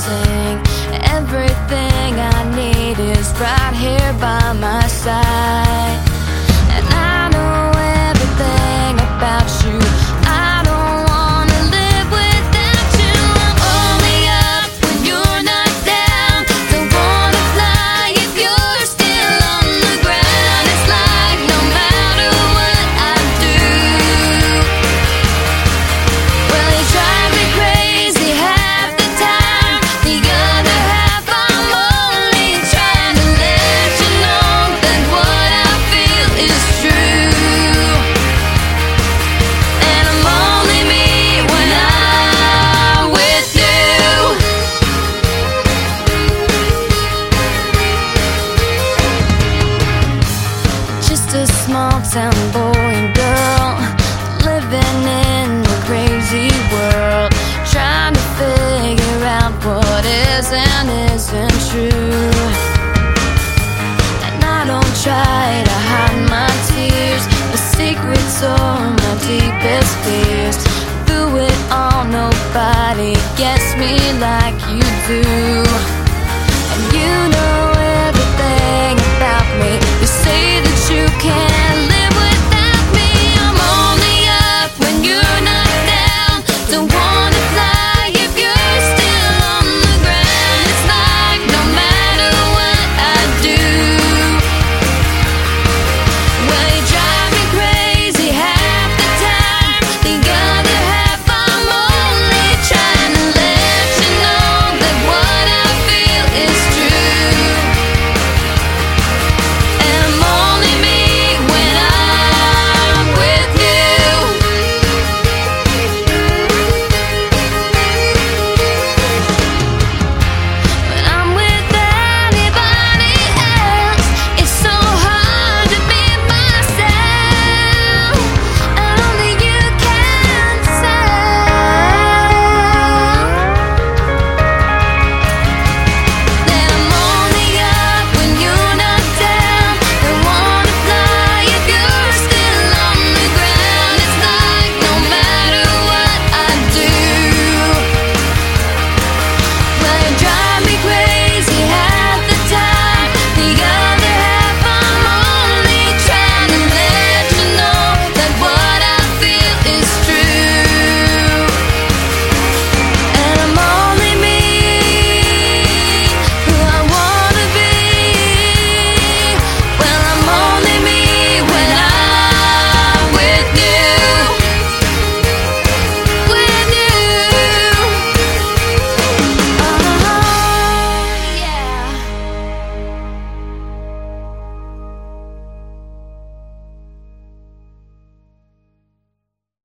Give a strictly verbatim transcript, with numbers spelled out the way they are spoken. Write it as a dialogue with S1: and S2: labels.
S1: missing. Everything I need is right here by my side. And I know everything about you. I don't wanna live without you. I'm only up when you're not down. Don't wanna fly if you're still on the ground. It's like no matter what I do, well, you drive me crazy half the time. The other half I'm only trying to let you know that what I feel is true. And I'm only me when I'm with you. Just a small town boy and girl living in a crazy world, trying to figure out what is and isn't true. And I don't try to hide my tears, the secrets are my deepest fears. Through it all, nobody gets me like you do.